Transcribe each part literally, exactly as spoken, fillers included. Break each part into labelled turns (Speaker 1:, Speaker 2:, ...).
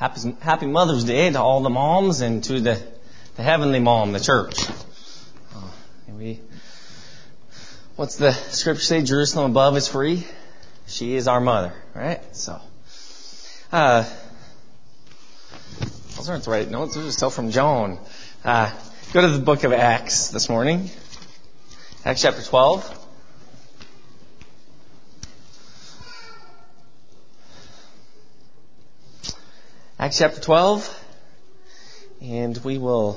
Speaker 1: Happy, happy Mother's Day to all the moms and to the, the heavenly mom, the church. Uh, and we, what's the scripture say? Jerusalem above is free. She is our mother, right? So, uh, those aren't the right notes. Those are still from Joan. Uh, go to the book of Acts this morning. Acts chapter twelve. Acts chapter twelve, and we will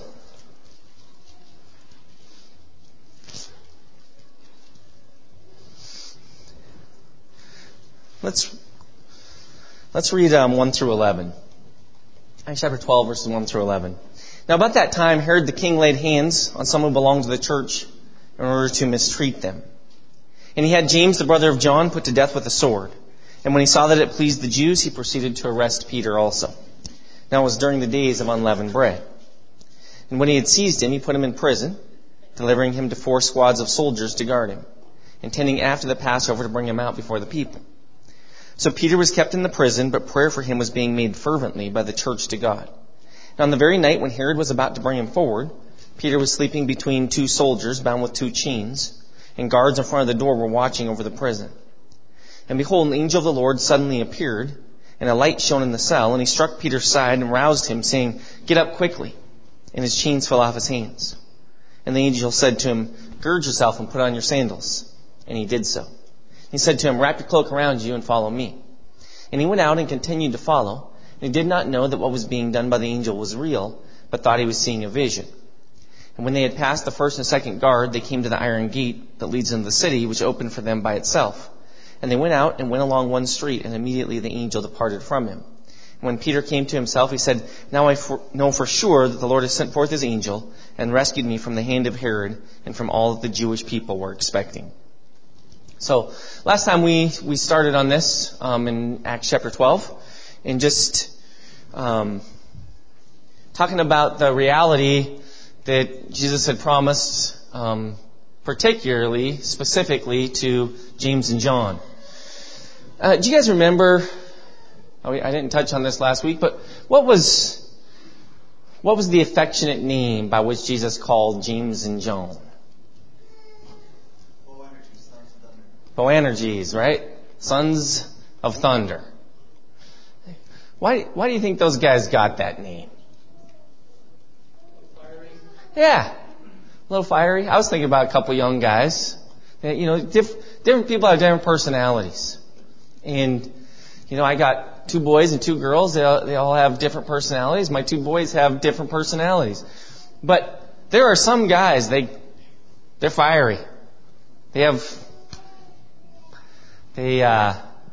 Speaker 1: let's let's read um, one through eleven. Acts chapter twelve, verses one through eleven. Now, about that time, Herod the king laid hands on some who belonged to the church in order to mistreat them, and he had James, the brother of John, put to death with a sword. And when he saw that it pleased the Jews, he proceeded to arrest Peter also. Now it was during the days of unleavened bread. And when he had seized him, he put him in prison, delivering him to four squads of soldiers to guard him, intending after the Passover to bring him out before the people. So Peter was kept in the prison, but prayer for him was being made fervently by the church to God. And on the very night when Herod was about to bring him forward, Peter was sleeping between two soldiers bound with two chains, and guards in front of the door were watching over the prison. And behold, an angel of the Lord suddenly appeared, and a light shone in the cell, and he struck Peter's side and roused him, saying, "Get up quickly." And his chains fell off his hands. And the angel said to him, "Gird yourself and put on your sandals." And he did so. He said to him, "Wrap your cloak around you and follow me." And he went out and continued to follow. And he did not know that what was being done by the angel was real, but thought he was seeing a vision. And when they had passed the first and second guard, they came to the iron gate that leads into the city, which opened for them by itself. And they went out and went along one street, and immediately the angel departed from him. And when Peter came to himself, he said, "Now I for, know for sure that the Lord has sent forth his angel and rescued me from the hand of Herod and from all that the Jewish people were expecting." So last time we, we started on this um, in Acts chapter twelve, and just um, talking about the reality that Jesus had promised, um, particularly, specifically to James and John. Uh, do you guys remember, oh, I didn't touch on this last week, but what was what was the affectionate name by which Jesus called James and John? Boanerges, right? Sons of Thunder. Why, why do you think those guys got that name? Yeah. A little fiery. I was thinking about a couple young guys. You know, diff, different people have different personalities. And, you know, I got two boys and two girls. They all, they all have different personalities. My two boys have different personalities. But there are some guys, they, they're fiery. They have, they, uh,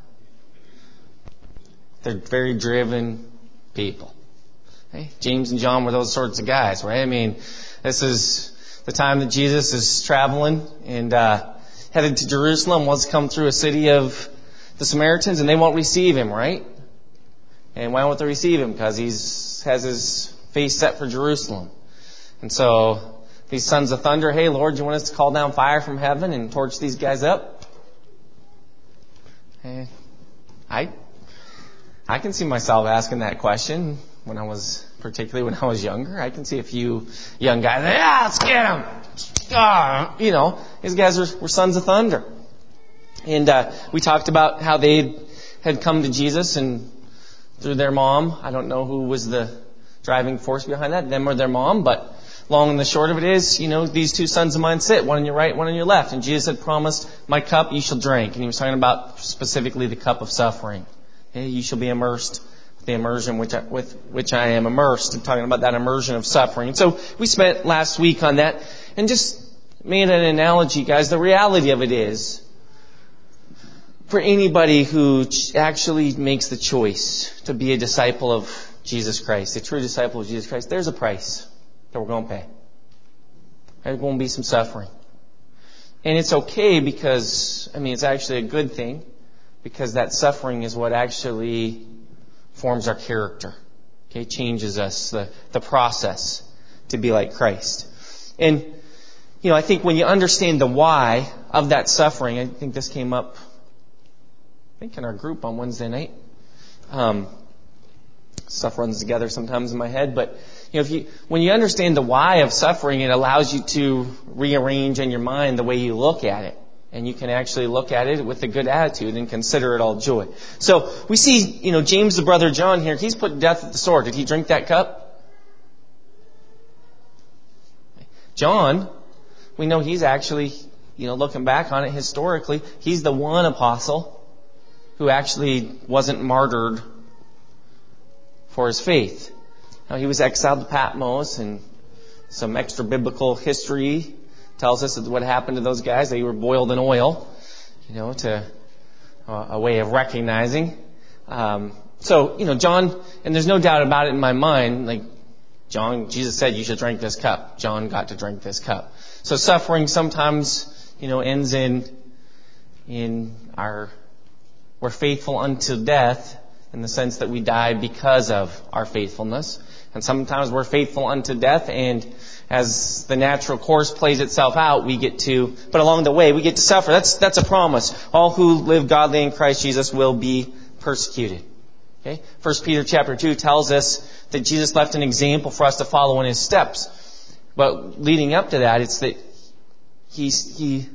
Speaker 1: they're very driven people. Okay? James and John were those sorts of guys, right? I mean, this is the time that Jesus is traveling and uh, headed to Jerusalem, wants to come through a city of the Samaritans, and they won't receive him, right? And why won't they receive him? Because he's has his face set for Jerusalem. And so these sons of thunder, "Hey, Lord, you want us to call down fire from heaven and torch these guys up?" Hey, I I can see myself asking that question when I was, particularly when I was younger. I can see a few young guys, "Yeah, let's get them." Uh, you know, these guys were, were sons of thunder. And uh, we talked about how they had come to Jesus and through their mom. I don't know who was the driving force behind that, them or their mom, but long and the short of it is, you know, these two sons of mine sit, one on your right, one on your left. And Jesus had promised, "My cup you shall drink." And he was talking about specifically the cup of suffering. Okay, you shall be immersed with the immersion which I, with which I am immersed. And talking about that immersion of suffering. And so we spent last week on that and just made an analogy, guys. The reality of it is, for anybody who actually makes the choice to be a disciple of Jesus Christ, a true disciple of Jesus Christ, there's a price that we're going to pay. There's going to be some suffering. And it's okay because, I mean, it's actually a good thing because that suffering is what actually forms our character. Okay, changes us, the, the process to be like Christ. And, you know, I think when you understand the why of that suffering, I think this came up, I think in our group on Wednesday night. Um, Stuff runs together sometimes in my head, but you know, if you, when you understand the why of suffering, it allows you to rearrange in your mind the way you look at it. And you can actually look at it with a good attitude and consider it all joy. So we see, you know, James, the brother of John here, he's put death at the sword. Did he drink that cup? John, we know he's actually, you know, looking back on it historically, he's the one apostle who actually wasn't martyred for his faith. Now, he was exiled to Patmos, and some extra biblical history tells us what happened to those guys. They were boiled in oil, you know, to uh, a way of recognizing. Um, so, you know, John, and there's no doubt about it in my mind, like John, Jesus said, you should drink this cup. John got to drink this cup. So suffering sometimes, you know, ends in, in our, we're faithful unto death in the sense that we die because of our faithfulness. And sometimes we're faithful unto death, and as the natural course plays itself out, we get to, but along the way, we get to suffer. That's, that's a promise. All who live godly in Christ Jesus will be persecuted. Okay? First Peter chapter two tells us that Jesus left an example for us to follow in his steps. But leading up to that, it's that he's, he,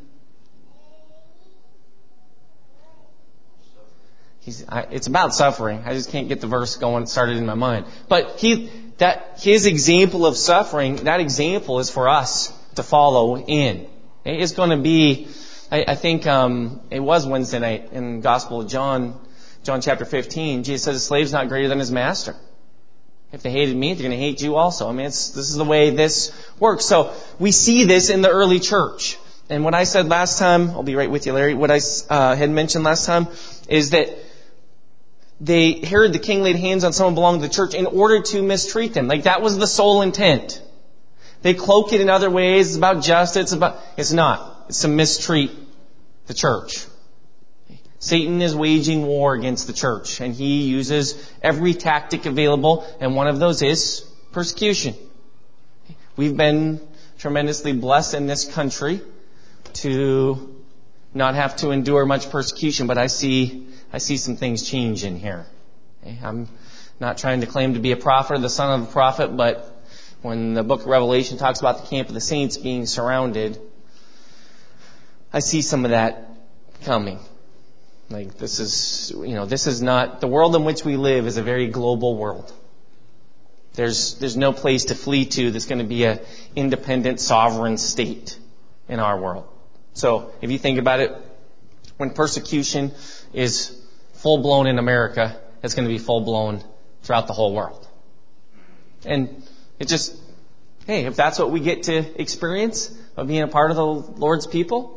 Speaker 1: he's, I, it's about suffering. I just can't get the verse going started in my mind. But he, that his example of suffering, that example is for us to follow in. It's going to be, I, I think um, it was Wednesday night in the Gospel of John, John chapter fifteen. Jesus says, "A slave's not greater than his master. If they hated me, they're going to hate you also." I mean, it's, this is the way this works. So we see this in the early church. And what I said last time, I'll be right with you, Larry. What I uh, had mentioned last time is that they, Herod the king laid hands on someone belonging to the church in order to mistreat them. Like that was the sole intent. They cloak it in other ways. It's about justice. It's about, it's not. It's to mistreat the church. Satan is waging war against the church, and he uses every tactic available, and one of those is persecution. We've been tremendously blessed in this country to not have to endure much persecution, but I see I see some things change in here. Okay? I'm not trying to claim to be a prophet or the son of a prophet, but when the book of Revelation talks about the camp of the saints being surrounded, I see some of that coming. Like this is, you know, this is not, the world in which we live is a very global world. There's, there's no place to flee to that's going to be an independent sovereign state in our world. So if you think about it, when persecution is full-blown in America, it's going to be full-blown throughout the whole world. And it just, hey, if that's what we get to experience by being a part of the Lord's people,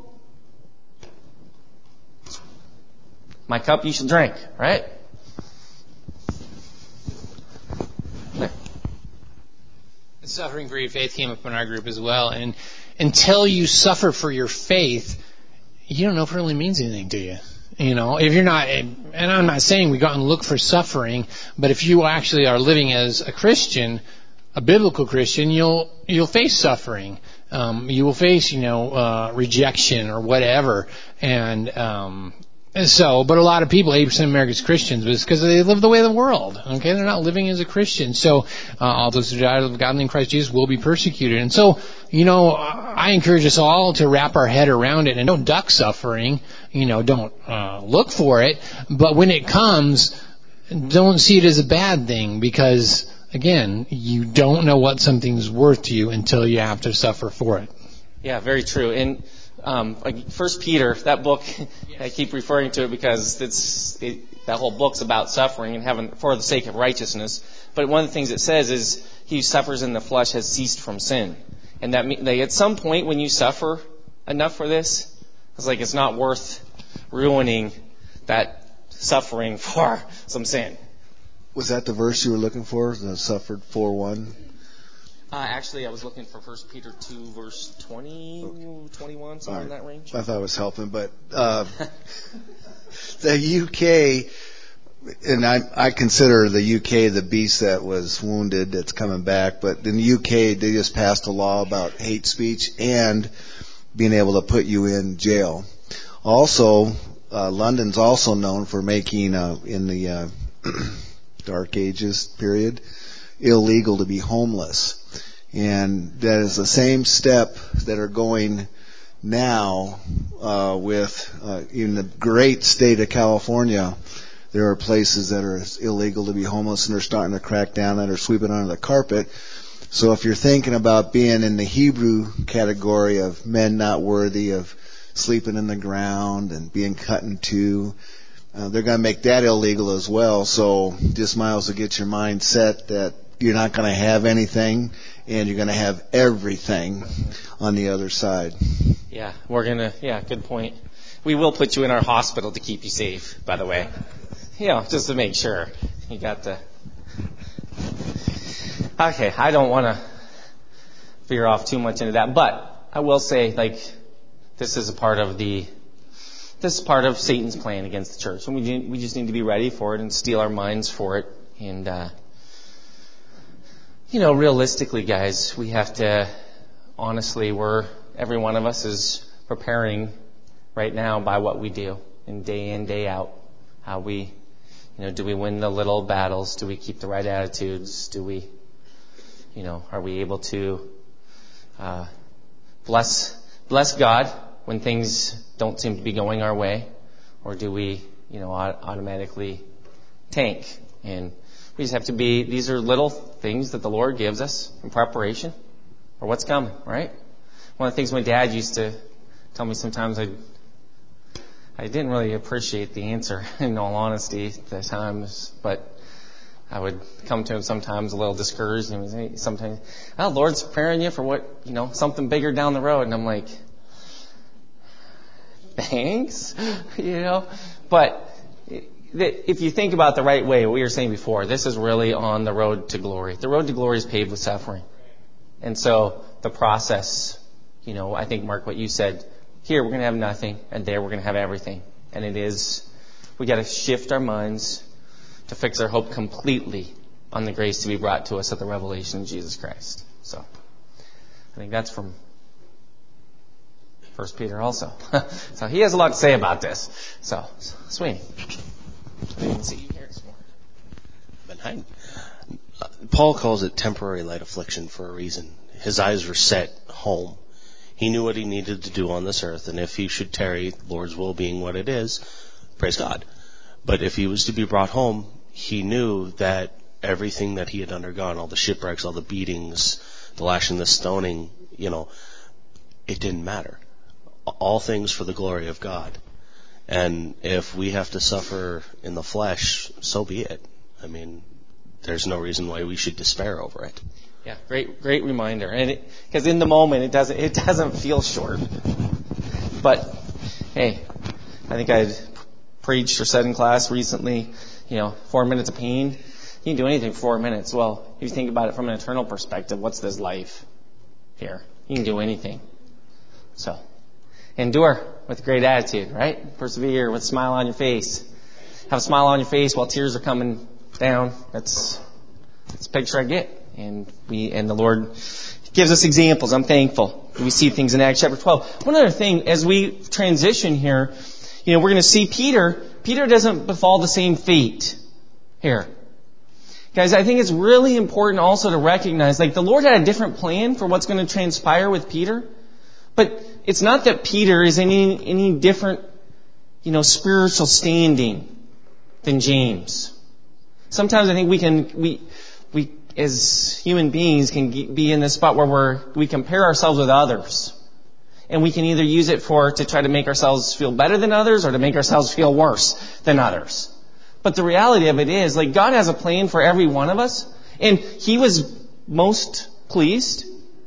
Speaker 1: my cup you should drink, right?
Speaker 2: Suffering for your faith came up in our group as well. And until you suffer for your faith, you don't know if it really means anything to you. You know, if you're not, and I'm not saying we go out and look for suffering, but if you actually are living as a Christian, a biblical Christian, you'll you'll face suffering. Um, you will face, you know, uh, rejection or whatever. And um, so, but a lot of people, eighty percent of Americans Christians, but it's because they live the way of the world. Okay, they're not living as a Christian. So, uh, all those who die of God in Christ Jesus will be persecuted. And so, you know, I encourage us all to wrap our head around it and don't duck suffering. You know, don't uh, look for it. But when it comes, don't see it as a bad thing because, again, you don't know what something's worth to you until you have to suffer for it.
Speaker 1: Yeah, very true. And um, like First Peter, that book, yes. I keep referring to it because it's it, that whole book's about suffering and having for the sake of righteousness. But one of the things it says is, "He who suffers in the flesh has ceased from sin." And that like, at some point when you suffer enough for this, it's like it's not worth ruining that suffering for some sin.
Speaker 3: Was that the verse you were looking for? The suffered for one?
Speaker 1: Uh, actually, I was looking for First Peter two, verse twenty, okay. twenty-one, somewhere right. in that range.
Speaker 3: I thought it was helping, but uh, the U K, and I, I consider the U K the beast that was wounded that's coming back, but in the U K, they just passed a law about hate speech and being able to put you in jail. Also, uh, London's also known for making, uh, in the uh, Dark Ages period, illegal to be homeless. And that is the same step that are going now uh, with uh, in the great state of California. There are places that are illegal to be homeless, and they're starting to crack down and are sweeping under the carpet. So if you're thinking about being in the Hebrew category of men not worthy of sleeping in the ground and being cut in two, uh, they're going to make that illegal as well. So just might as well get your mind set that you're not going to have anything, and you're going to have everything on the other side.
Speaker 1: Yeah, we're going to, yeah, good point. We will put you in our hospital to keep you safe, by the way. You know, just to make sure. You got the... Okay, I don't want to veer off too much into that, but I will say, like, this is a part of the, this is part of Satan's plan against the church, and we we just need to be ready for it and steel our minds for it. And uh, you know, realistically, guys, we have to, honestly, we're every one of us is preparing right now by what we do, and day in, day out, how we, you know, do we win the little battles? Do we keep the right attitudes? Do we, you know, are we able to uh, bless bless God when things don't seem to be going our way, or do we, you know, automatically tank? And we just have to be. These are little things that the Lord gives us in preparation for what's coming. Right? One of the things my dad used to tell me sometimes, I I didn't really appreciate the answer, in all honesty, at the times, but I would come to him sometimes a little discouraged, and he would say sometimes, "Oh, Lord's preparing you for what, you know, something bigger down the road." And I'm like, thanks, you know. But if you think about the right way, what we were saying before, this is really on the road to glory. The road to glory is paved with suffering, and so the process, you know, I think, Mark, what you said. Here we're going to have nothing, and there we're going to have everything. And it is, we got to shift our minds to fix our hope completely on the grace to be brought to us at the revelation of Jesus Christ. So, I think that's from First Peter also. So he has a lot to say about this. So, Sweeney, I didn't see you here this morning.
Speaker 4: Been hiding. Uh, Paul calls it temporary light affliction for a reason. His eyes were set home. He knew what he needed to do on this earth, and if he should tarry, the Lord's will being what it is, praise God. But if he was to be brought home, he knew that everything that he had undergone, all the shipwrecks, all the beatings, the lashing, the stoning, you know, it didn't matter. All things for the glory of God. And if we have to suffer in the flesh, so be it. I mean, there's no reason why we should despair over it.
Speaker 1: Yeah, great, great reminder. And because in the moment it doesn't, it doesn't feel short. But hey, I think I preached or said in class recently, you know, four minutes of pain. You can do anything for four minutes. Well, if you think about it from an eternal perspective, what's this life here? You can do anything. So, endure with a great attitude, right? Persevere with a smile on your face. Have a smile on your face while tears are coming down. That's that's the picture I get. And we and the Lord gives us examples. I'm thankful. We see things in Acts chapter twelve. One other thing, as we transition here, you know, we're going to see Peter. Peter doesn't befall the same fate here. Guys, I think it's really important also to recognize, like, the Lord had a different plan for what's going to transpire with Peter. But it's not that Peter is any any different, you know, spiritual standing than James. Sometimes I think we can we we as human beings can be in this spot where we're we compare ourselves with others, and we can either use it for to try to make ourselves feel better than others or to make ourselves feel worse than others. But the reality of it is, like, God has a plan for every one of us, and He was most pleased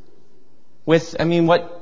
Speaker 1: with, I mean, what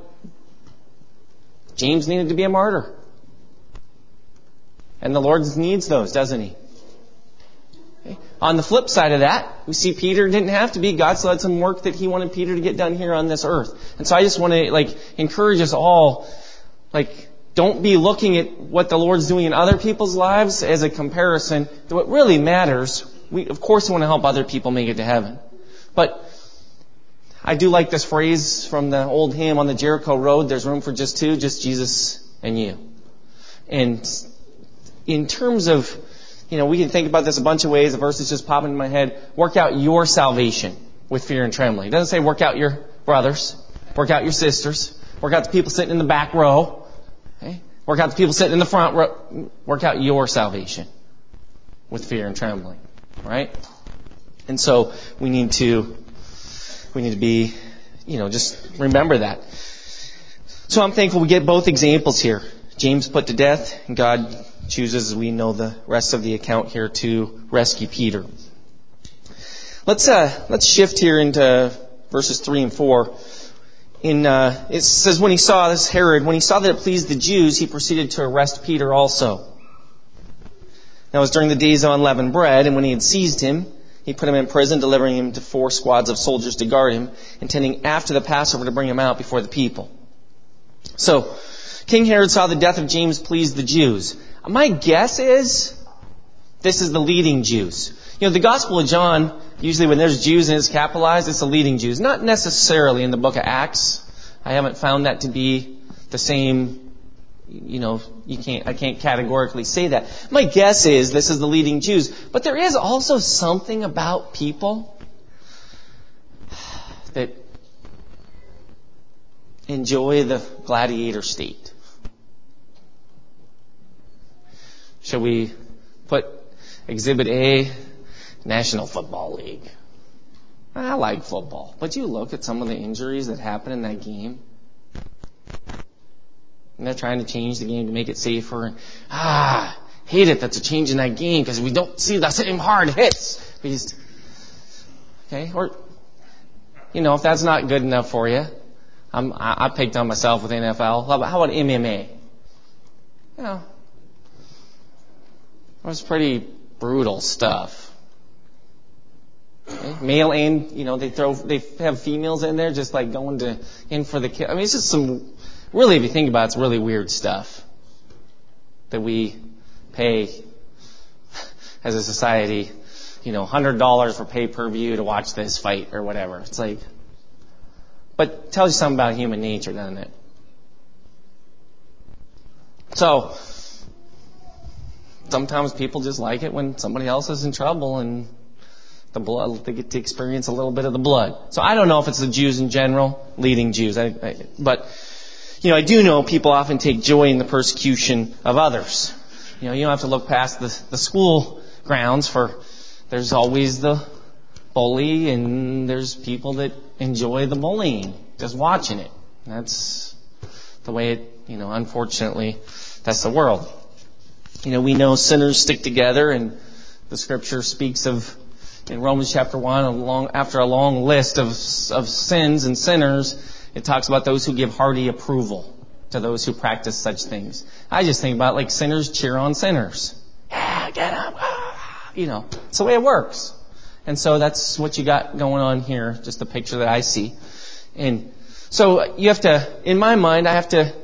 Speaker 1: James needed to be a martyr. And the Lord needs those, doesn't He? Okay. On the flip side of that, we see Peter didn't have to be. God still had some work that He wanted Peter to get done here on this earth. And so I just want to, like, encourage us all, like, don't be looking at what the Lord's doing in other people's lives as a comparison to what really matters. We, of course, want to help other people make it to heaven. But I do like this phrase from the old hymn, on the Jericho Road, there's room for just two, just Jesus and you. And in terms of, you know, we can think about this a bunch of ways. The verse is just popping in my head. Work out your salvation with fear and trembling. It doesn't say work out your brothers. Work out your sisters. Work out the people sitting in the back row. Okay? Work out the people sitting in the front row. Work out your salvation with fear and trembling. Right? And so we need to, we need to be, you know, just remember that. So I'm thankful we get both examples here. James put to death, and God chooses, as we know the rest of the account here, to rescue Peter. Let's uh, let's shift here into verses three and four. In uh, it says, when he saw this Herod, when he saw that it pleased the Jews, he proceeded to arrest Peter also. Now it was during the days of unleavened bread, and when he had seized him, he put him in prison, delivering him to four squads of soldiers to guard him, intending after the Passover to bring him out before the people. So, King Herod saw the death of James pleased the Jews. My guess is this is the leading Jews. You know, the Gospel of John, usually when there's Jews and it's capitalized, it's the leading Jews. Not necessarily in the book of Acts. I haven't found that to be the same, you know, you can't, I can't categorically say that. My guess is this is the leading Jews. But there is also something about people that enjoy the gladiator state. Shall we put Exhibit A, National Football League? I like football, but you look at some of the injuries that happen in that game. And they're trying to change the game to make it safer. And, ah, hate it that's a change in that game because we don't see the same hard hits. We just, okay, or, you know, if that's not good enough for you, I'm, I, I picked on myself with N F L. How about, how about M M A? You know, it was pretty brutal stuff. Okay? Male and, you know, they throw, they have females in there just like going to, in for the kill. I mean, it's just some, really, if you think about it, it's really weird stuff that we pay as a society, you know, one hundred dollars for pay-per-view to watch this fight or whatever. It's like, but it tells you something about human nature, doesn't it? So, sometimes people just like it when somebody else is in trouble and the blood, they get to experience a little bit of the blood. So I don't know if it's the Jews in general, leading Jews, I, I, but, you know, I do know people often take joy in the persecution of others. You know, you don't have to look past the, the school grounds for, there's always the bully and there's people that enjoy the bullying, just watching it. That's the way it, you know, unfortunately, that's the world. You know, we know sinners stick together, and the scripture speaks of, in Romans chapter one, a long, after a long list of, of sins and sinners, it talks about those who give hearty approval to those who practice such things. I just think about like sinners cheer on sinners. Yeah, get up. You know, it's the way it works. And so that's what you got going on here, just the picture that I see. And so you have to, in my mind, I have to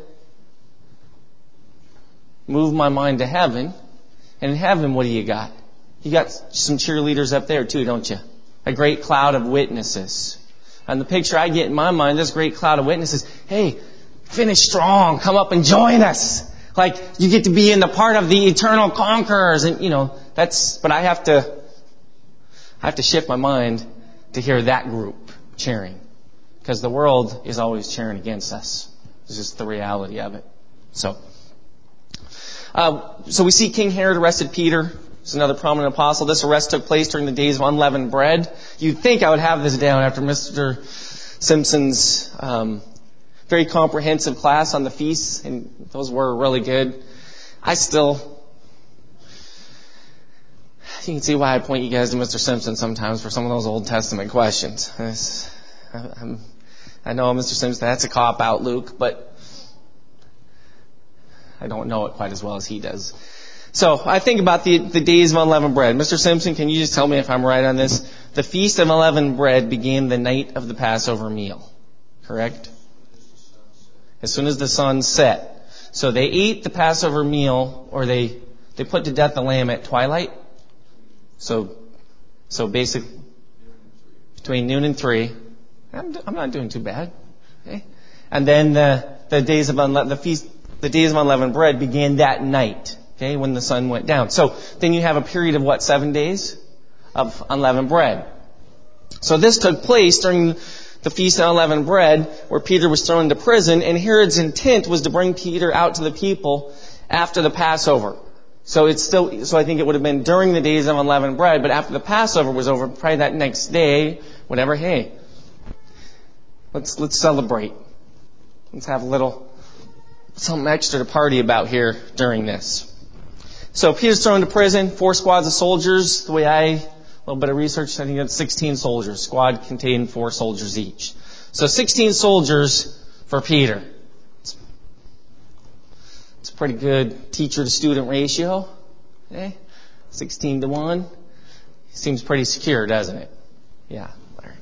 Speaker 1: move my mind to heaven. And in heaven, what do you got? You got some cheerleaders up there too, don't you? A great cloud of witnesses. And the picture I get in my mind, this great cloud of witnesses, hey, finish strong, come up and join us. Like, you get to be in the part of the eternal conquerors. And, you know, that's, but I have to, I have to shift my mind to hear that group cheering. Because the world is always cheering against us. It's just the reality of it. So, uh, so we see King Herod arrested Peter. He's another prominent apostle. This arrest took place during the days of unleavened bread. You'd think I would have this down after Mister Simpson's um, very comprehensive class on the feasts, and those were really good. I still, you can see why I point you guys to Mister Simpson sometimes for some of those Old Testament questions. I'm, I know Mister Simpson, that's a cop-out, Luke, but I don't know it quite as well as he does. So I think about the, the days of unleavened bread. Mister Simpson, can you just tell me if I'm right on this? The Feast of Unleavened Bread began the night of the Passover meal. Correct? As soon as the sun set. So they ate the Passover meal, or they, they put to death the lamb at twilight. So, so basically, between noon and three. I'm, I'm not doing too bad. Okay? And then the, the days of unle- the feast, the days of unleavened bread began that night. Okay, when the sun went down. So then you have a period of what, seven days of unleavened bread. So this took place during the Feast of Unleavened Bread, where Peter was thrown into prison, and Herod's intent was to bring Peter out to the people after the Passover. So it's still, so I think it would have been during the days of unleavened bread, but after the Passover was over, probably that next day, whatever, hey, let's, let's celebrate. Let's have a little, something extra to party about here during this. So Peter's thrown into prison, four squads of soldiers. The way I, a little bit of research, I think that's sixteen soldiers. Squad contained four soldiers each. So sixteen soldiers for Peter. It's, it's a pretty good teacher to student ratio. Okay? sixteen to one. Seems pretty secure, doesn't it? Yeah.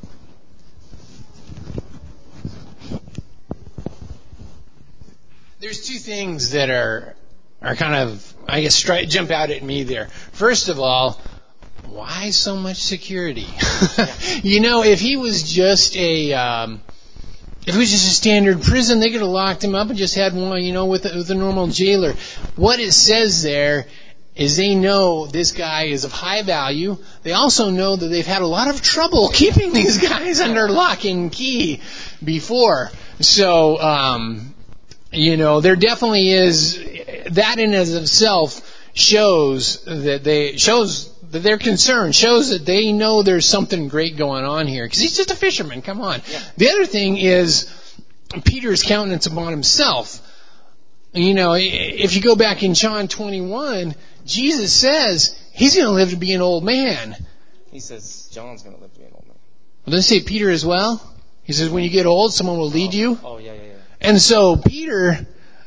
Speaker 2: There's two things that are are kind of, I guess, stri- jump out at me there. First of all, why so much security? You know, if he was just a, um, if it was just a standard prison, they could have locked him up and just had one, you know, with a, with a normal jailer. What it says there is they know this guy is of high value. They also know that they've had a lot of trouble keeping these guys under lock and key before. So, um, you know, there definitely is, that in and of itself shows that they, shows that they're concerned, shows that they know there's something great going on here. Because he's just a fisherman, come on. Yeah. The other thing is Peter's countenance upon himself. You know, if you go back in John twenty-one, Jesus says he's going to live to be an old man.
Speaker 1: He says John's going to live to be an old man.
Speaker 2: Well, does it say Peter as well? He says when you get old, someone will lead
Speaker 1: oh,
Speaker 2: you.
Speaker 1: Oh, yeah, yeah, yeah.
Speaker 2: And so Peter,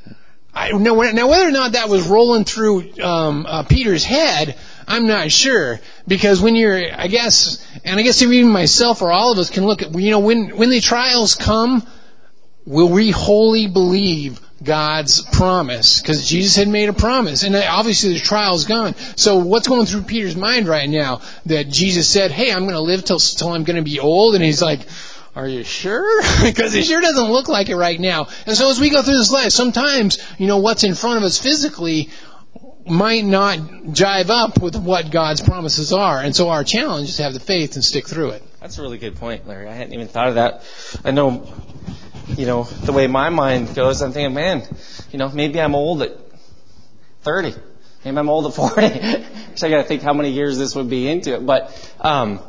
Speaker 2: I know now whether or not that was rolling through um, uh, Peter's head, I'm not sure, because when you're, I guess, and I guess even myself or all of us can look at, you know, when when the trials come, will we wholly believe God's promise? Because Jesus had made a promise, and obviously the trial's gone. So what's going through Peter's mind right now? That Jesus said, "Hey, I'm going to live till till I'm going to be old," and he's like, are you sure? Because it sure doesn't look like it right now. And so as we go through this life, sometimes, you know, what's in front of us physically might not jive up with what God's promises are. And so our challenge is to have the faith and stick through it.
Speaker 1: That's a really good point, Larry. I hadn't even thought of that. I know, you know, the way my mind goes, I'm thinking, man, you know, maybe I'm old at thirty. Maybe I'm old at forty. So I got to think how many years this would be into it. But, um,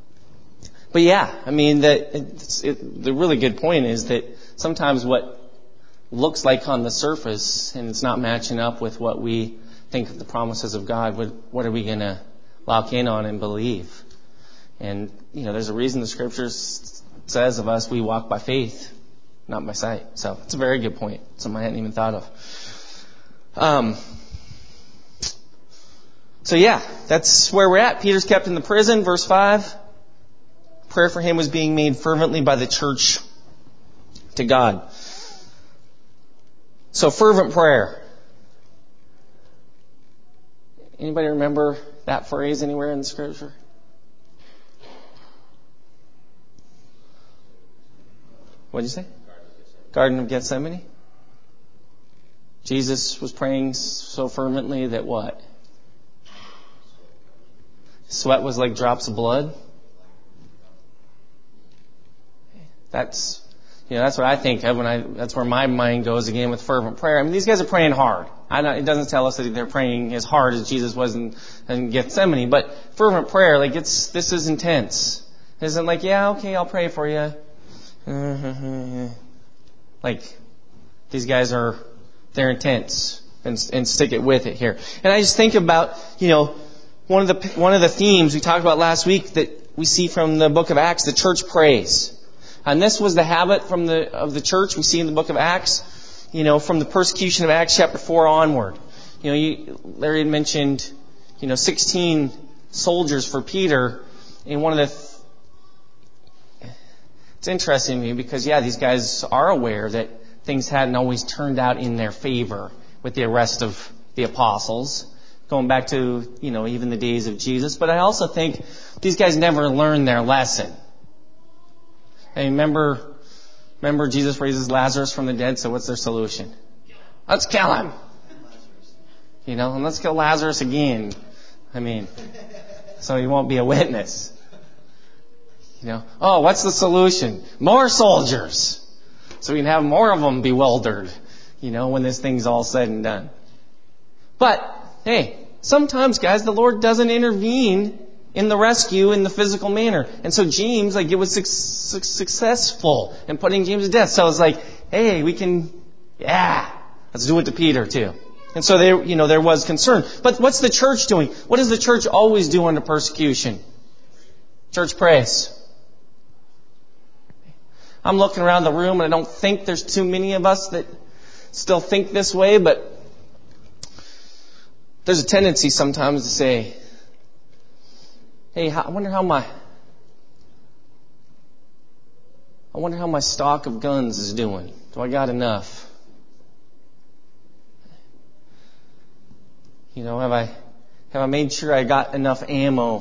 Speaker 1: But yeah, I mean, the, it's, it, the really good point is that sometimes what looks like on the surface and it's not matching up with what we think of the promises of God, what, what are we going to lock in on and believe? And, you know, there's a reason the Scriptures says of us we walk by faith, not by sight. So it's a very good point, something I hadn't even thought of. Um, so yeah, that's where we're at. Peter's kept in the prison, verse five. Prayer for him was being made fervently by the church to God. So fervent prayer. Anybody remember that phrase anywhere in the Scripture? What did you say? Garden of Gethsemane. Jesus was praying so fervently that what? Sweat was like drops of blood. That's, you know, that's what I think of when I, that's where my mind goes again with fervent prayer. I mean, these guys are praying hard. I don't, it doesn't tell us that they're praying as hard as Jesus was in, in Gethsemane, but fervent prayer, like it's, this is intense. It isn't like, yeah, okay, I'll pray for you. Like, these guys are, they're intense and, and stick it with it here. And I just think about, you know, one of the, one of the themes we talked about last week that we see from the book of Acts, the church prays. And this was the habit from the of the church we see in the book of Acts, you know, from the persecution of Acts chapter four onward. You know, you, Larry had mentioned, you know, sixteen soldiers for Peter. And one of the, th- it's interesting to me because, yeah, these guys are aware that things hadn't always turned out in their favor with the arrest of the apostles, going back to, you know, even the days of Jesus. But I also think these guys never learned their lesson. Hey, remember, remember Jesus raises Lazarus from the dead, so what's their solution? Let's kill him. You know, and let's kill Lazarus again. I mean, so he won't be a witness. You know, oh, what's the solution? More soldiers. So we can have more of them bewildered, you know, when this thing's all said and done. But, hey, sometimes, guys, the Lord doesn't intervene in the rescue in the physical manner. And so James, like, it was su- su- successful in putting James to death. So it's like, hey, we can, yeah, let's do it to Peter too. And so there, you know, there was concern. But what's the church doing? What does the church always do under persecution? Church prays. I'm looking around the room and I don't think there's too many of us that still think this way, but there's a tendency sometimes to say, hey, I wonder how my, I wonder how my stock of guns is doing. Do I got enough? You know, have I, have I made sure I got enough ammo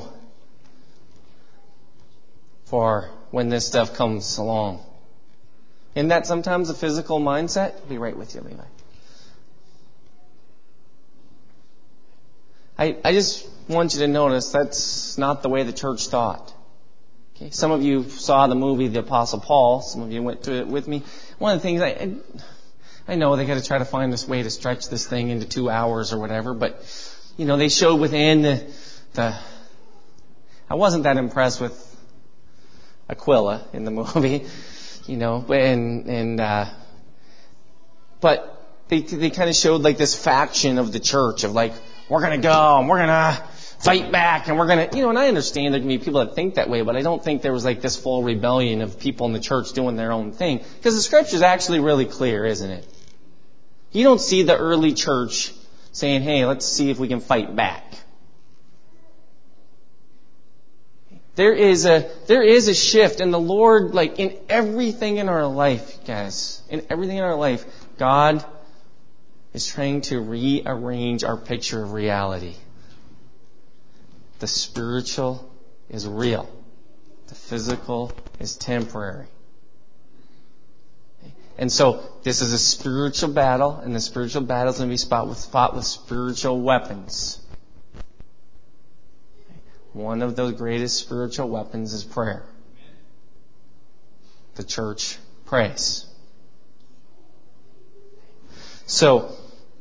Speaker 1: for when this stuff comes along? Isn't that sometimes a physical mindset? I'll be right with you, Levi. I, I just want you to notice that's not the way the church thought. Okay, some of you saw the movie The Apostle Paul. Some of you went to it with me. One of the things I, I know they got to try to find this way to stretch this thing into two hours or whatever, but you know they showed within the, the I wasn't that impressed with Aquila in the movie, you know, and and uh, but they they kind of showed like this faction of the church of like, we're going to go and we're going to fight back and we're going to, you know, and I understand there can be people that think that way, but I don't think there was like this full rebellion of people in the church doing their own thing. Because the scripture is actually really clear, isn't it? You don't see the early church saying, hey, let's see if we can fight back. There is a, there is a shift, and the Lord, like in everything in our life, guys, in everything in our life, God is trying to rearrange our picture of reality. The spiritual is real. The physical is temporary. And so this is a spiritual battle, and the spiritual battle is going to be fought with, fought with spiritual weapons. One of those greatest spiritual weapons is prayer. The church prays. So,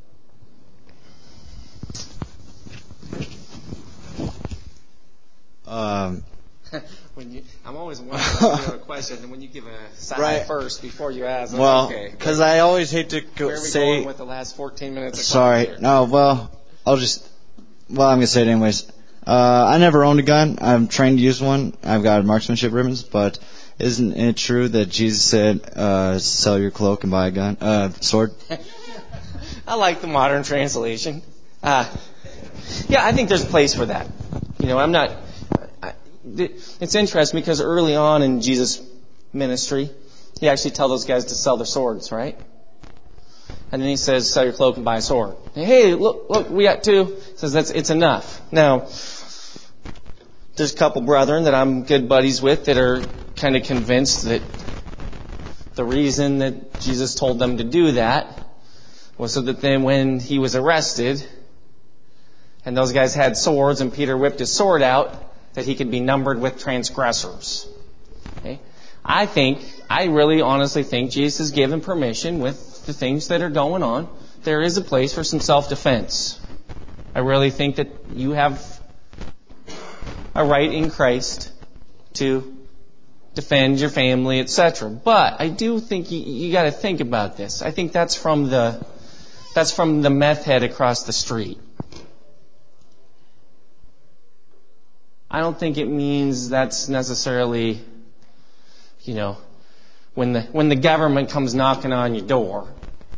Speaker 3: um,
Speaker 1: when you, I'm always wondering when you have a question, and when you give a side
Speaker 3: Right.
Speaker 1: first before you ask. I'm
Speaker 3: well,
Speaker 1: okay.
Speaker 3: because I always hate to go
Speaker 1: Where are we
Speaker 3: say.
Speaker 1: going with the last fourteen minutes? Of
Speaker 3: Sorry,
Speaker 1: class here?
Speaker 3: no. Well, I'll just. Well, I'm gonna say it anyways. Uh, I never owned a gun. I'm trained to use one. I've got marksmanship ribbons, but isn't it true that Jesus said, uh, "Sell your cloak and buy a gun, uh, sword"?
Speaker 1: I like the modern translation. Uh, yeah, I think there's a place for that. You know, I'm not. I, it's interesting because early on in Jesus' ministry, he actually tells those guys to sell their swords, right? And then he says, "Sell your cloak and buy a sword." Hey, look, look, we got two. He says that's it's enough. Now, there's a couple brethren that I'm good buddies with that are kind of convinced that the reason that Jesus told them to do that was so that then when he was arrested and those guys had swords and Peter whipped his sword out, that he could be numbered with transgressors. Okay? I think, I really honestly think Jesus is given permission with the things that are going on. There is a place for some self-defense. I really think that you have a right in Christ to defend your family, et cetera. But I do think you, you got to think about this. I think that's from the that's from the meth head across the street. I don't think it means that's necessarily, you know, when the when the government comes knocking on your door,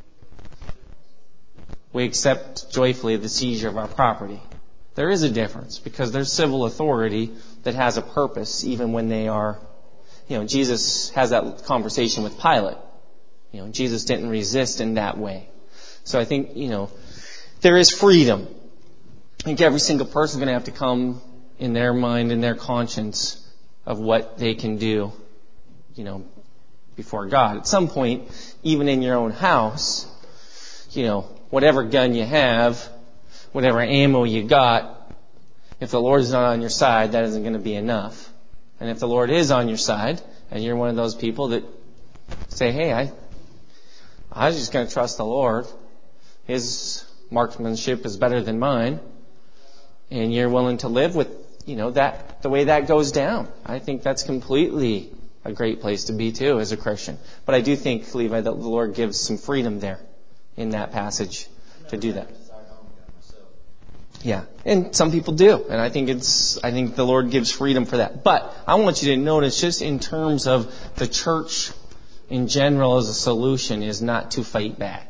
Speaker 1: we accept joyfully the seizure of our property. There is a difference because there's civil authority that has a purpose even when they are, you know, Jesus has that conversation with Pilate. You know, Jesus didn't resist in that way. So I think, you know, there is freedom. I think every single person is going to have to come in their mind and their conscience of what they can do, you know, before God. At some point, even in your own house, you know, whatever gun you have, whatever ammo you got, if the Lord is not on your side, that isn't going to be enough. And if the Lord is on your side, and you're one of those people that say, hey, I, I was just going to trust the Lord. His marksmanship is better than mine. And you're willing to live with, you know, that, the way that goes down. I think that's completely a great place to be too as a Christian. But I do think, Levi, that the Lord gives some freedom there in that passage to do that. Yeah, and some people do, and I think it's. I think the Lord gives freedom for that. But I want you to notice, just in terms of the church in general as a solution, is not to fight back.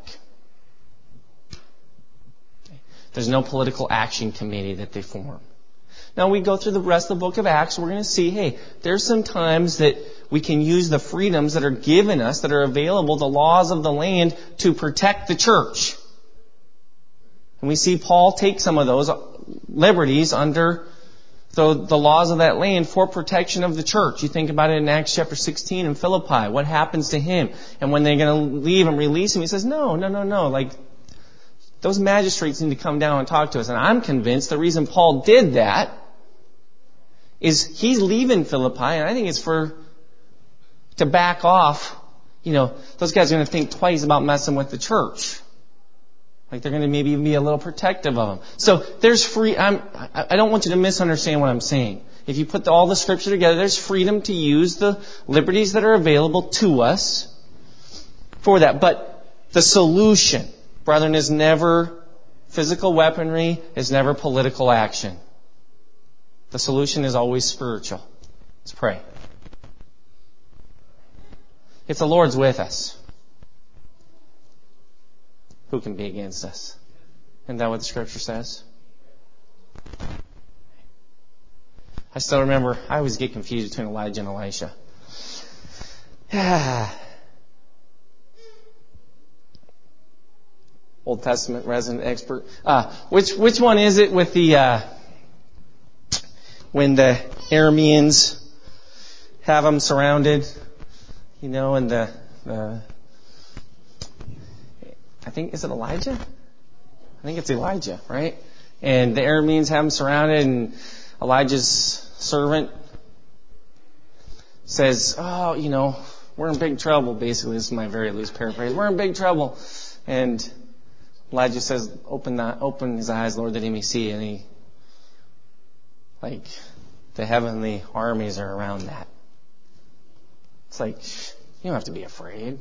Speaker 1: There's no political action committee that they form. Now we go through the rest of the book of Acts, we're going to see, hey, there's some times that we can use the freedoms that are given us, that are available, the laws of the land, to protect the church. And we see Paul take some of those liberties under the, the laws of that land for protection of the church. You think about it in Acts chapter sixteen in Philippi. What happens to him? And when they're going to leave and release him, he says, no, no, no, no. Like, those magistrates need to come down and talk to us. And I'm convinced the reason Paul did that is he's leaving Philippi, and I think it's for, to back off. You know, those guys are going to think twice about messing with the church. Like they're going to maybe be a little protective of them. So there's free, I'm, I don't want you to misunderstand what I'm saying. If you put all the scripture together, there's freedom to use the liberties that are available to us for that. But the solution, brethren, is never physical weaponry, is never political action. The solution is always spiritual. Let's pray. If the Lord's with us, who can be against us? Isn't that what the scripture says? I still remember, I always get confused between Elijah and Elisha. Old Testament resident expert. Uh, which which one is it with the uh, when the Arameans have them surrounded? You know, and the the. I think, is it Elijah? I think it's Elijah, right? And the Arameans have him surrounded, and Elijah's servant says, oh, you know, we're in big trouble, basically. This is my very loose paraphrase. We're in big trouble. And Elijah says, open the, open his eyes, Lord, that he may see. And he, like, the heavenly armies are around that. It's like, you don't have to be afraid.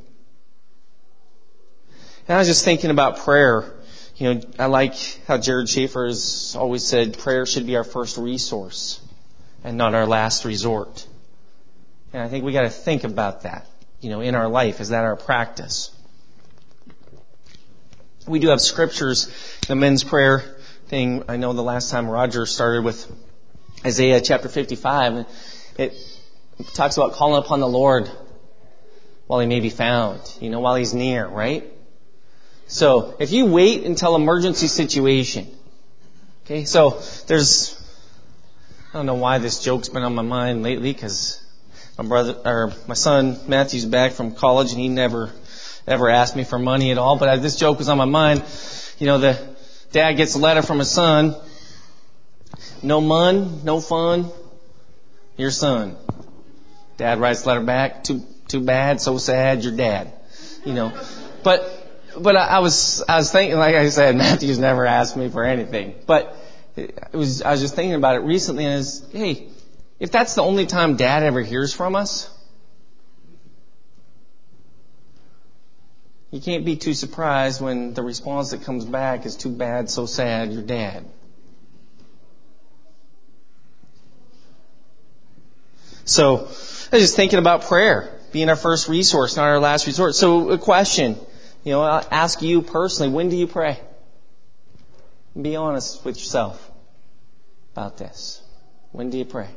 Speaker 1: And I was just thinking about prayer. You know, I like how Jared Schaefer has always said prayer should be our first resource and not our last resort. And I think we got to think about that, you know, in our life. Is that our practice? We do have scriptures, the men's prayer thing. I know the last time Roger started with Isaiah chapter fifty-five. It talks about calling upon the Lord while he may be found, you know, while he's near, right? So, if you wait until emergency situation, okay, so there's, I don't know why this joke's been on my mind lately, because my brother, or my son Matthew's back from college, and he never, ever asked me for money at all, but this joke was on my mind. You know, the dad gets a letter from his son, no mun, no fun, your son. Dad writes the letter back, too, too bad, so sad, your dad. You know, but, But I was I was thinking, like I said, Matthew's never asked me for anything. But it was I was just thinking about it recently, and is hey, if that's the only time Dad ever hears from us, you can't be too surprised when the response that comes back is too bad, so sad, your dad. So I was just thinking about prayer being our first resource, not our last resort. So a question. You know, I'll ask you personally, when do you pray? Be honest with yourself about this. When do you pray?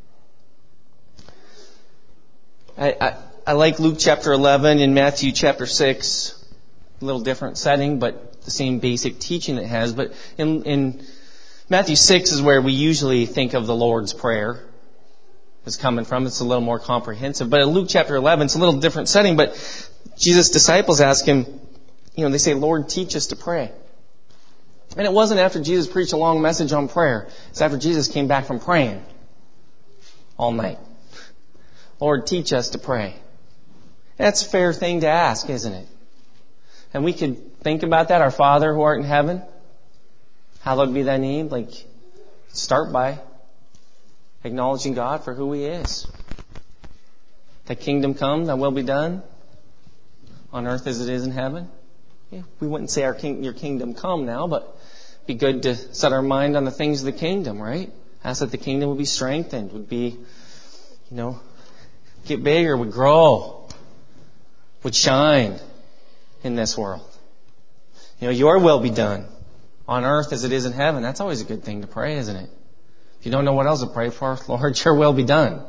Speaker 1: I, I, I like Luke chapter eleven and Matthew chapter six. A little different setting, but the same basic teaching it has. But in, in Matthew six is where we usually think of the Lord's Prayer is coming from. It's a little more comprehensive. But in Luke chapter eleven, it's a little different setting. But Jesus' disciples ask him, you know, they say, Lord, teach us to pray. And it wasn't after Jesus preached a long message on prayer. It's after Jesus came back from praying all night. Lord, teach us to pray. That's a fair thing to ask, isn't it? And we could think about that. Our Father who art in heaven, hallowed be thy name. Like, start by acknowledging God for who He is. Thy kingdom come, thy will be done on earth as it is in heaven. Yeah, we wouldn't say our king, your kingdom come now, but it'd be good to set our mind on the things of the kingdom, right? Ask that the kingdom would be strengthened, would be, you know, get bigger, would grow, would shine in this world. You know, your will be done on earth as it is in heaven. That's always a good thing to pray, isn't it? If you don't know what else to pray for, Lord, your will be done.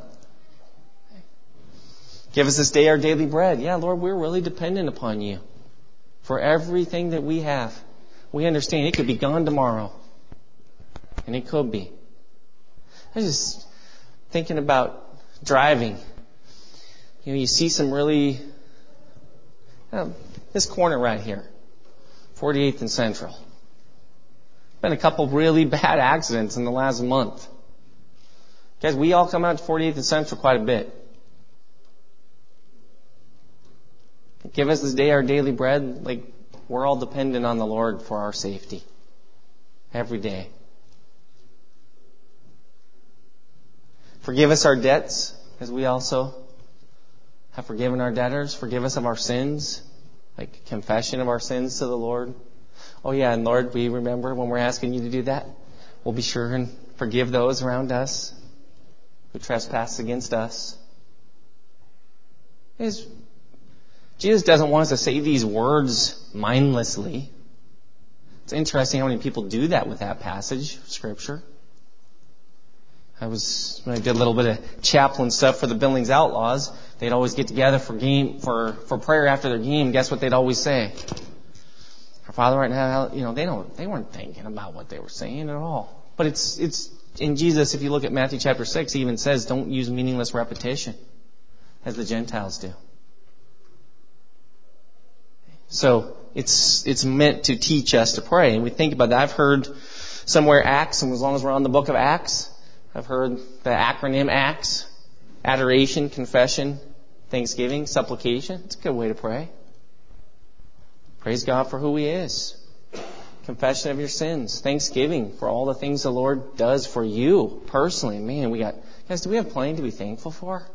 Speaker 1: Give us this day our daily bread. Yeah, Lord, we're really dependent upon you for everything that we have. We understand it could be gone tomorrow. And it could be. I was just thinking about driving. You know, you see some really... Uh, this corner right here, forty-eighth and Central. Been a couple really bad accidents in the last month. Guys, we all come out to forty-eighth and Central quite a bit. Give us this day our daily bread. Like, we're all dependent on the Lord for our safety. Every day. Forgive us our debts, as we also have forgiven our debtors. Forgive us of our sins. Like confession of our sins to the Lord. Oh yeah, and Lord, we remember when we're asking you to do that, we'll be sure and forgive those around us who trespass against us. It's, Jesus doesn't want us to say these words mindlessly. It's interesting how many people do that with that passage of Scripture. I was, when I did a little bit of chaplain stuff for the Billings Outlaws, they'd always get together for game, for, for prayer after their game. Guess what they'd always say? Our Father right now, you know, they don't, they weren't thinking about what they were saying at all. But it's, it's, in Jesus, if you look at Matthew chapter six, he even says, don't use meaningless repetition as the Gentiles do. So, it's, it's meant to teach us to pray. And we think about that. I've heard somewhere Acts, and as long as we're on the book of Acts, I've heard the acronym ACTS, adoration, confession, thanksgiving, supplication. It's a good way to pray. Praise God for who He is. Confession of your sins. Thanksgiving for all the things the Lord does for you personally. Man, we got, guys, do we have plenty to be thankful for?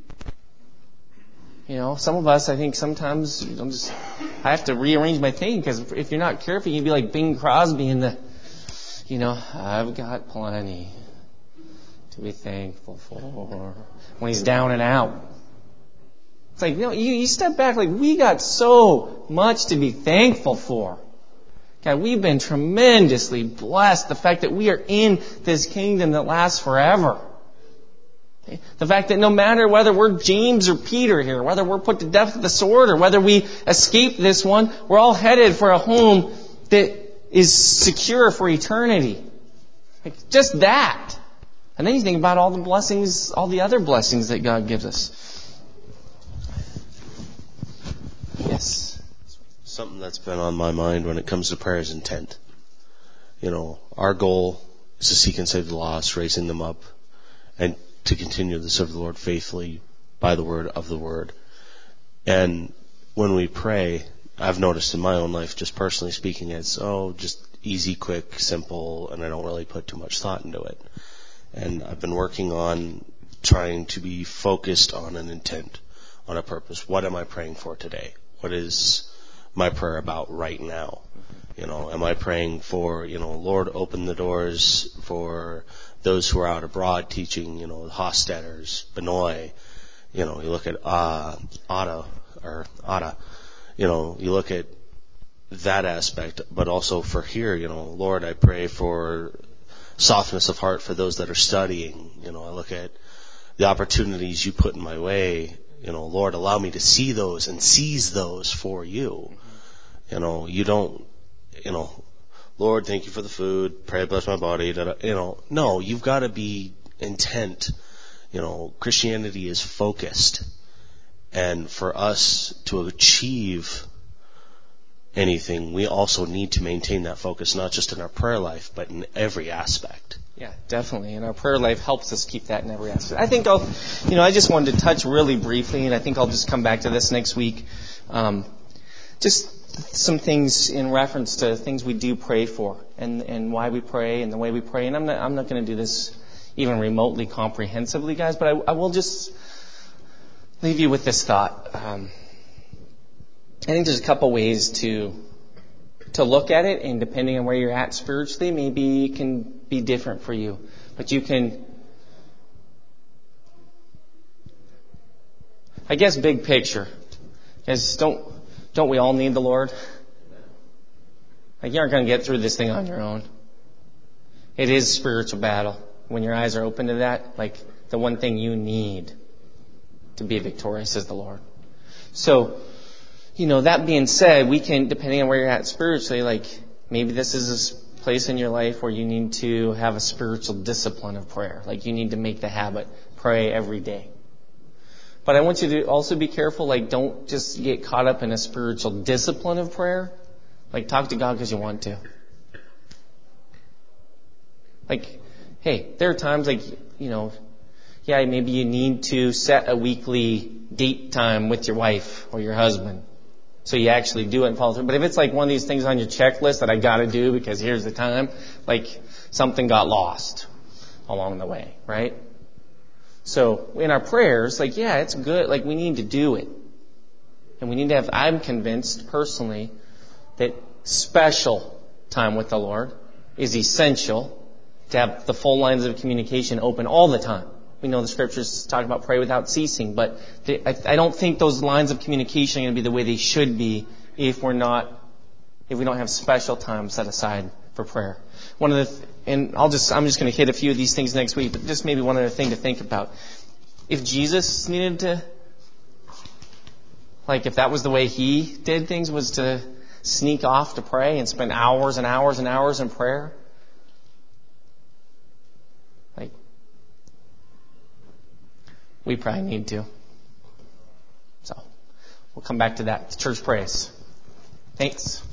Speaker 1: You know, some of us, I think sometimes, you know, just, I have to rearrange my thinking because if you're not careful, you'd be like Bing Crosby in the, you know, I've got plenty to be thankful for when he's down and out. It's like, you know, you, you step back, like, we got so much to be thankful for. God, we've been tremendously blessed. The fact that we are in this kingdom that lasts forever. Okay? The fact that no matter whether we're James or Peter here, whether we're put to death with the sword or whether we escape this one, we're all headed for a home that is secure for eternity. Like, just that. And then you think about all the blessings, all the other blessings that God gives us. Yes.
Speaker 4: Something that's been on my mind when it comes to prayer is intent. You know, our goal is to seek and save the lost, raising them up, and to continue to serve the Lord faithfully by the word of the word. And when we pray, I've noticed in my own life, just personally speaking, it's, oh, just easy, quick, simple, and I don't really put too much thought into it. And I've been working on trying to be focused on an intent, on a purpose. What am I praying for today? What is my prayer about right now? You know, am I praying for, you know, Lord, open the doors for those who are out abroad teaching, you know, Hofstetters, Benoit, you know, you look at uh, Ada, or Ada, you know, you look at that aspect, but also for here, you know, Lord, I pray for softness of heart for those that are studying. You know, I look at the opportunities you put in my way. You know, Lord, allow me to see those and seize those for you. You know, you don't, you know, Lord, thank you for the food. Pray, bless my body. You know, no, you've got to be intent. You know, Christianity is focused. And for us to achieve anything, we also need to maintain that focus, not just in our prayer life, but in every aspect.
Speaker 1: Yeah, definitely. And our prayer life helps us keep that in every aspect. I think I'll, you know, I just wanted to touch really briefly, and I think I'll just come back to this next week. Um, just some things in reference to things we do pray for, and, and why we pray, and the way we pray. And I'm not, I'm not going to do this even remotely comprehensively, guys, but I, I will just leave you with this thought. Um, I think there's a couple ways to to look at it, and depending on where you're at spiritually, maybe it can be different for you. But you can, I guess, big picture. Because don't don't we all need the Lord? Like, you aren't going to get through this thing on your own. It is a spiritual battle. When your eyes are open to that, like, the one thing you need to be victorious is the Lord. So, you know, that being said, we can, depending on where you're at spiritually, like, maybe this is a place in your life where you need to have a spiritual discipline of prayer. Like, you need to make the habit, pray every day. But I want you to also be careful, like, don't just get caught up in a spiritual discipline of prayer. Like, talk to God because you want to. Like, hey, there are times, like, you know, yeah, maybe you need to set a weekly date time with your wife or your husband. So you actually do it and follow through. But if it's like one of these things on your checklist that I got to do because here's the time, like, something got lost along the way, right? So in our prayers, like, yeah, it's good. Like, we need to do it. And we need to have, I'm convinced personally that special time with the Lord is essential to have the full lines of communication open all the time. We know the scriptures talk about pray without ceasing, but they, I, I don't think those lines of communication are going to be the way they should be if we're not, if we don't have special time set aside for prayer. One of the, th- and I'll just, I'm just going to hit a few of these things next week, but just maybe one other thing to think about. If Jesus needed to, like, if that was the way he did things, was to sneak off to pray and spend hours and hours and hours in prayer, like, we probably need to. So, we'll come back to that. The church prays. Thanks.